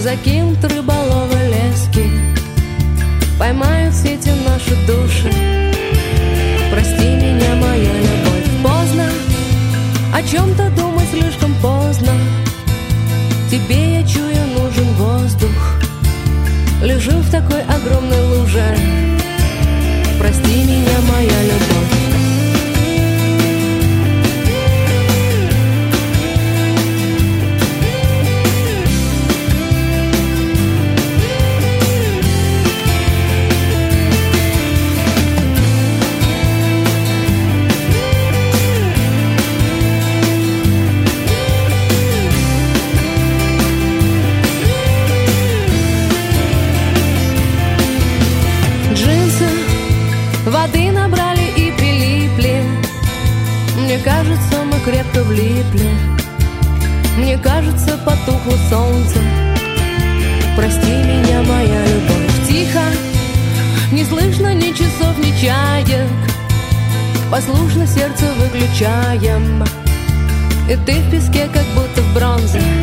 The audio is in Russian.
закинут рыболовы лески, поймают в сети наши души. Прости меня, моя любовь, поздно о чем-то думать, слишком поздно. Тебе, я чую, нужен воздух. Лежу в такой огромной луже. Прости меня, моя любовь. Воды набрали и прилипли. Мне кажется, мы крепко влипли. Мне кажется, потухло солнце. Прости меня, моя любовь. Тихо, не слышно ни часов, ни чаек. Послушно сердце выключаем. И ты в песке, как будто в бронзе.